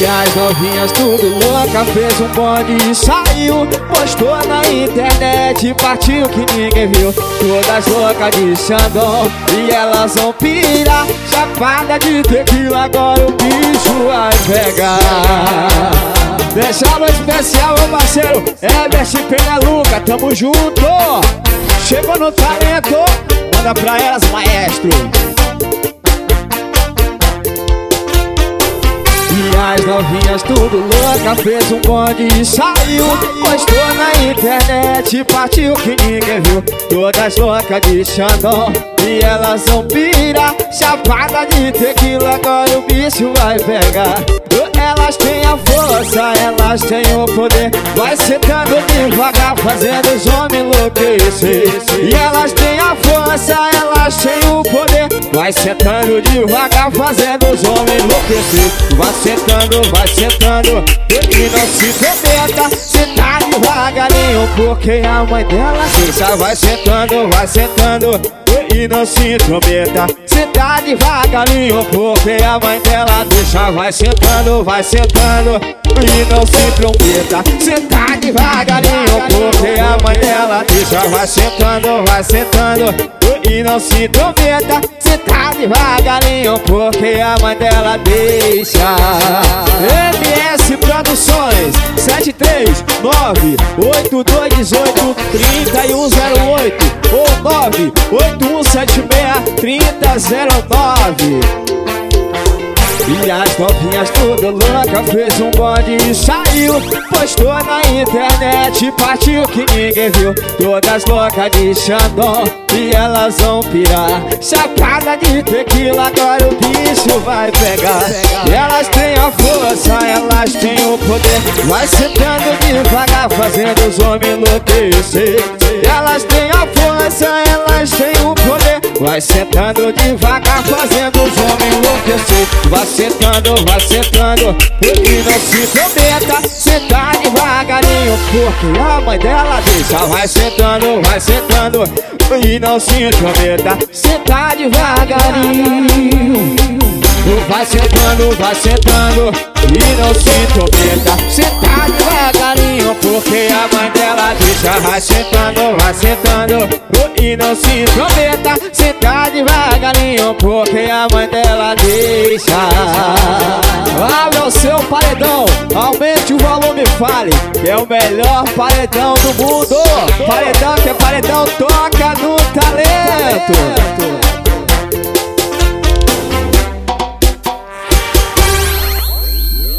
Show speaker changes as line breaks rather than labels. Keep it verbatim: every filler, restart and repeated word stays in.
E as novinhas tudo louca, fez um bonde e saiu. Postou na internet, partiu que ninguém viu. Todas loucas de Xandão e elas vão pirar. Chapada de tequila, agora o bicho vai pegar. Deixa alô especial, meu parceiro Herbert Peneluca, tamo junto. Chegou no talento, manda pra elas, maestro. E as novinhas tudo louca, fez um bonde e saiu. Postou na internet, partiu que ninguém viu. Todas loucas de Xandão e elas vão pirar. Chapada de tequila, agora o bicho vai pegar. Elas têm a força, elas têm o poder. Vai sentando devagar, fazendo os homens enlouquecer. E elas têm a força, elas têm o poder. Vai sentando devagar, fazendo os homens enlouquecer. Vai sentando, vai sentando, e não se intrometa. Senta devagarinho, porque a mãe dela deixa. Vai sentando, vai sentando, e não se intrometa. Senta devagarinho, porque a mãe dela deixa. Vai sentando, vai sentando, e não se intrometa. Senta devagarinho, porque a mãe dela deixa. Vai sentando, vai sentando, e não se intrometa. Senta devagarinho, porque a mãe dela deixa. M S Produções sete três nove oito dois um oito três um zero oito ou nove oito um sete seis três zero zero nove. E as novinhas tudo louca, fez um bonde e saiu. Postou na internet, partiu que ninguém viu. Todas loucas de Xandão e elas vão pirar. Chapada de tequila, agora o bicho vai pegar. E elas têm a força, elas têm o poder. Vai sentando devagar, fazendo os homens enlouquecer. Elas têm a força, elas têm o poder. Vai sentando devagar, fazendo os homens enlouquecer. Vai sentando, vai sentando, e não se intrometa. Senta devagarinho, porque a mãe dela deixa. Vai sentando, vai sentando, e não se intrometa. Senta devagarinho. Vai sentando, vai sentando, e não se intrometa. Senta devagarinho, porque a mãe dela deixa. Vai sentando, vai sentando, e não se intrometa. Senta devagarinho, porque a mãe dela deixa. Abre o seu paredão, aumente o volume, fale que é o melhor paredão do mundo. Paredão que é paredão, toca no talento.